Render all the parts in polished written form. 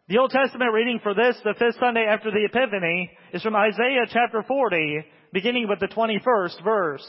The Old Testament reading for this, the fifth Sunday after the Epiphany, is from Isaiah chapter 40, beginning with the 21st verse.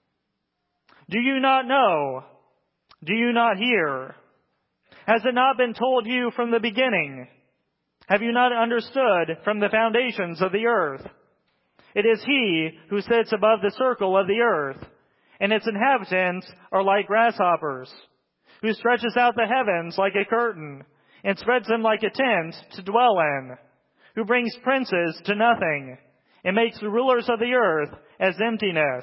Do you not know? Do you not hear? Has it not been told you from the beginning? Have you not understood from the foundations of the earth? It is He who sits above the circle of the earth, and its inhabitants are like grasshoppers, who stretches out the heavens like a curtain, and spreads them like a tent to dwell in, who brings princes to nothing, and makes the rulers of the earth as emptiness.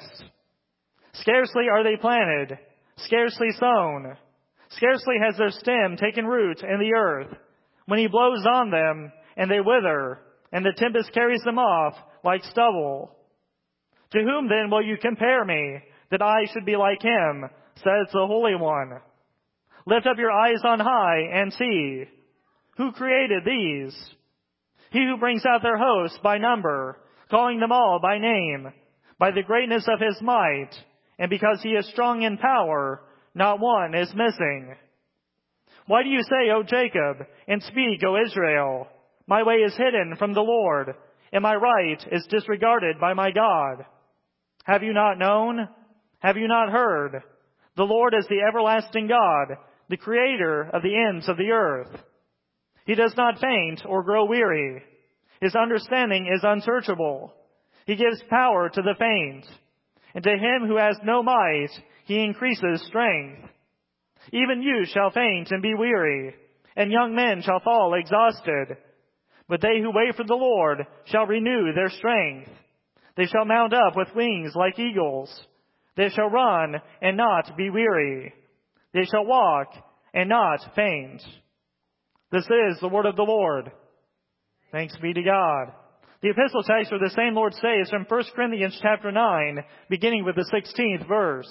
Scarcely are they planted, scarcely sown, scarcely has their stem taken root in the earth, when He blows on them, and they wither, and the tempest carries them off like stubble. To whom then will you compare me, that I should be like Him, says the Holy One? Lift up your eyes on high and see. Who created these? He who brings out their hosts by number, calling them all by name, by the greatness of His might, and because He is strong in power, not one is missing. Why do you say, O Jacob, and speak, O Israel, my way is hidden from the Lord, and my right is disregarded by my God? Have you not known? Have you not heard? The Lord is the everlasting God, the creator of the ends of the earth. He does not faint or grow weary. His understanding is unsearchable. He gives power to the faint, and to him who has no might, He increases strength. Even youth shall faint and be weary, and young men shall fall exhausted. But they who wait for the Lord shall renew their strength. They shall mount up with wings like eagles. They shall run and not be weary. They shall walk and not faint. This is the word of the Lord. Thanks be to God. The epistle text for the same Lord's Day is from 1 Corinthians chapter 9, beginning with the 16th verse.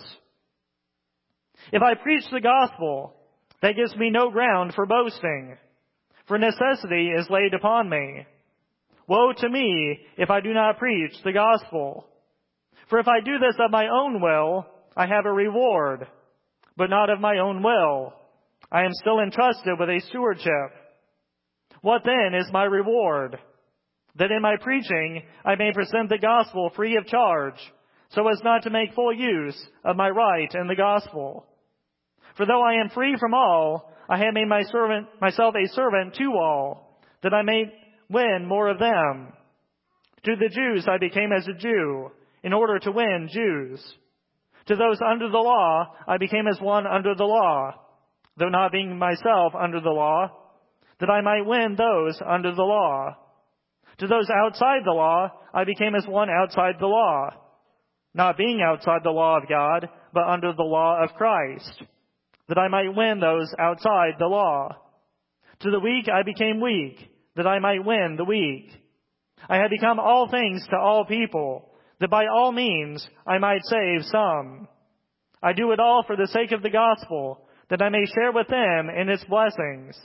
If I preach the gospel, that gives me no ground for boasting, for necessity is laid upon me. Woe to me if I do not preach the gospel. For if I do this of my own will, I have a reward, but not of my own will. I am still entrusted with a stewardship. What then is my reward? That in my preaching I may present the gospel free of charge, so as not to make full use of my right in the gospel. For though I am free from all, I have made myself a servant to all, that I may win more of them. To the Jews I became as a Jew, in order to win Jews. To those under the law I became as one under the law, though not being myself under the law, that I might win those under the law. To those outside the law I became as one outside the law, not being outside the law of God, but under the law of Christ, that I might win those outside the law. To the weak I became weak, that I might win the weak. I had become all things to all people, that by all means I might save some. I do it all for the sake of the gospel, that I may share with them in its blessings.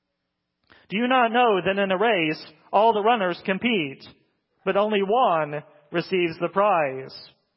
Do you not know that in a race all the runners compete, but only one receives the prize?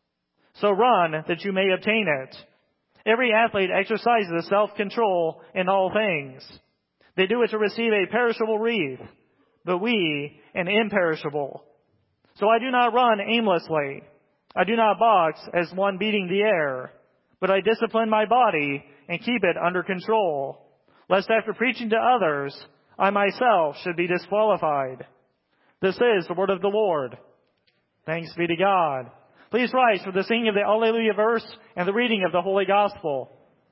So run that you may obtain it. Every athlete exercises self-control in all things. They do it to receive a perishable wreath, but we an imperishable. So I do not run aimlessly. I do not box as one beating the air, but I discipline my body and keep it under control, lest after preaching to others, I myself should be disqualified. This is the word of the Lord. Thanks be to God. Please rise for the singing of the Alleluia verse and the reading of the Holy Gospel.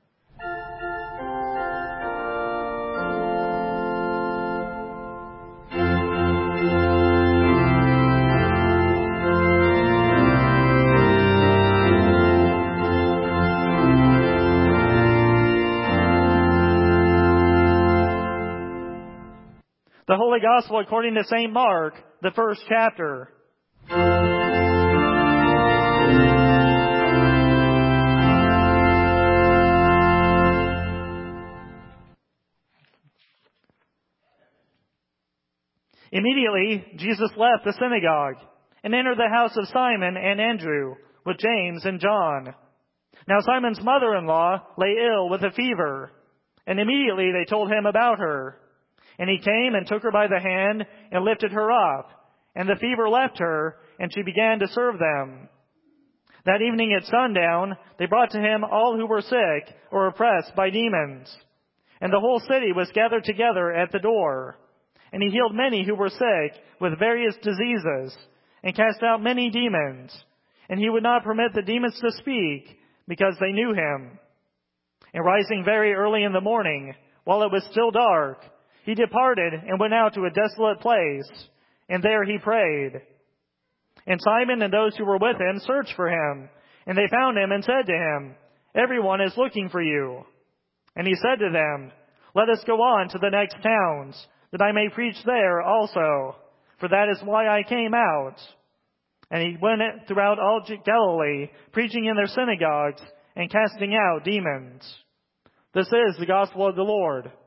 The Holy Gospel according to St. Mark, the first chapter. Immediately, Jesus left the synagogue and entered the house of Simon and Andrew with James and John. Now Simon's mother-in-law lay ill with a fever, and immediately they told him about her. And he came and took her by the hand and lifted her up. And the fever left her, and she began to serve them. That evening at sundown, they brought to him all who were sick or oppressed by demons. And the whole city was gathered together at the door. And he healed many who were sick with various diseases, and cast out many demons. And he would not permit the demons to speak, because they knew him. And rising very early in the morning, while it was still dark, he departed and went out to a desolate place, and there he prayed. And Simon and those who were with him searched for him, and they found him and said to him, "Everyone is looking for you." And he said to them, "Let us go on to the next towns, that I may preach there also, for that is why I came out." And he went throughout all Galilee, preaching in their synagogues and casting out demons. This is the gospel of the Lord.